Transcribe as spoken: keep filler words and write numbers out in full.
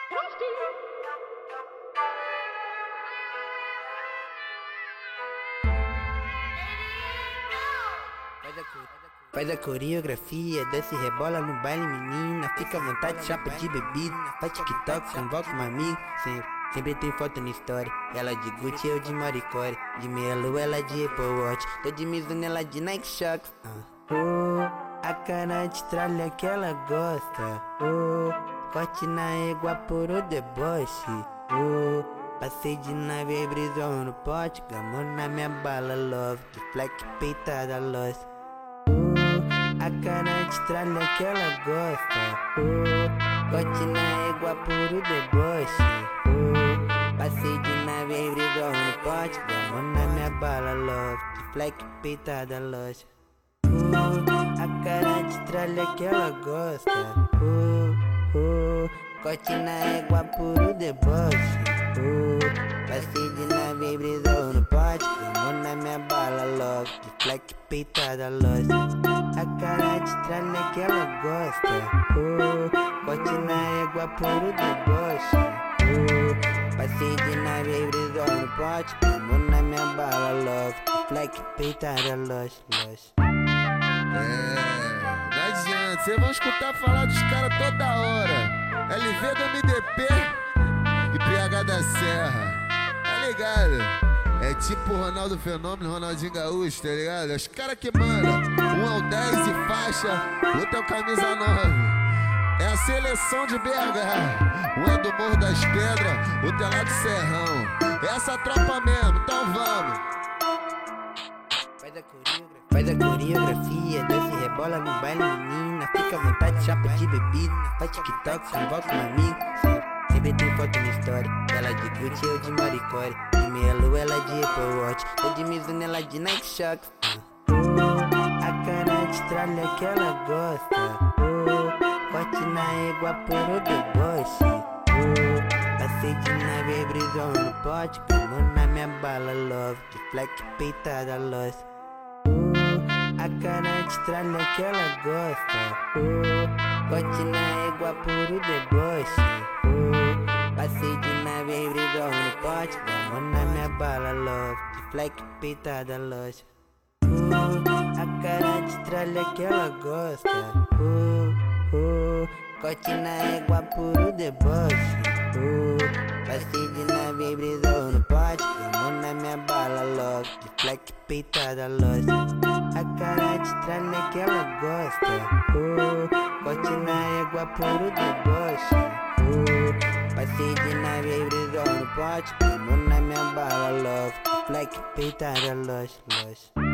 Faz a coreografia, desce e rebola no baile, menina. Fica à vontade, chapa de bebida. Faz TikTok, convoca um amigo. Sempre, sempre tem foto na história. Ela de Gucci, eu de Maricore. De meia lua, ela de Apple Watch. Tô de Mizuno, ela de Nike Shox. uh. Oh, a cara de tralha que ela gosta. Oh, corte na égua por o deboche. Oh, passei de nave, brisou no pote. Gamou na minha bala, love. De fleck, peitada, lost. A cara de tralha que ela gosta. Oh, corte na égua por o deboche. Oh, passei de nave, brisou no pote. Gamou na minha bala, love. De fleck, peitada, lost. Oh, a cara de tralha que ela gosta. Oh, oh, corte na égua por o deboche. Oh, passei de nave, brisou no pote. Gamou na minha bala, love. De fleck, peitada, lost. A cara de tralha que ela gosta. Oh, corte na égua por o deboche. Oh, passei de nave, brisou no pote. Gamou na minha bala, love. De fleck, peitada, lost, lost. É, não adianta, cês vão escutar falar dos caras toda hora. L V do M D P e P H da Serra, tá ligado? É tipo Ronaldo Fenômeno, Ronaldinho Gaúcho, tá ligado? É os caras que mandam. Um é o dez e faixa, outro é o camisa nove. É a seleção de B H. Um é do Morro das Pedras, outro é lá do Serrão. É essa tropa mesmo, então vamos. Faz a coreografia, faz a coreografia, desce e rebola no baile, menina. Fica à vontade, chapa de bebida. Faz TikTok, convoca um amigo. Sempre, sempre tem foto na história. Ela de Gucci, eu de Maricore. De meia lua, ela de Apple Watch. Tô de Mizuno, ela de Nike Shox. uh. Oh, a cara de tralha que ela gosta. Oh, corte na égua por o deboche. Oh, passei de nave, brisou no pote. Gamou na minha bala, love. De fleck, peitada, lost. A cara de tralha que ela gosta. Oh, corte na égua por o deboche. Oh, passei de nave, brisou no pote. Gamou na minha bala, love. De fleck, peitada, lost. Oh, a cara de tralha que ela gosta. Oh, oh, corte na égua por o deboche. Oh, passei de nave, brisou no pote. Gamou na minha bala, love. De fleck, peitada, lost. A cara de tralha que ela gosta. Oh, corte na égua por o deboche. Oh, passei de nave, brisou no pote. Gamou na minha bala, love. Fleck, peitada, lost, lost.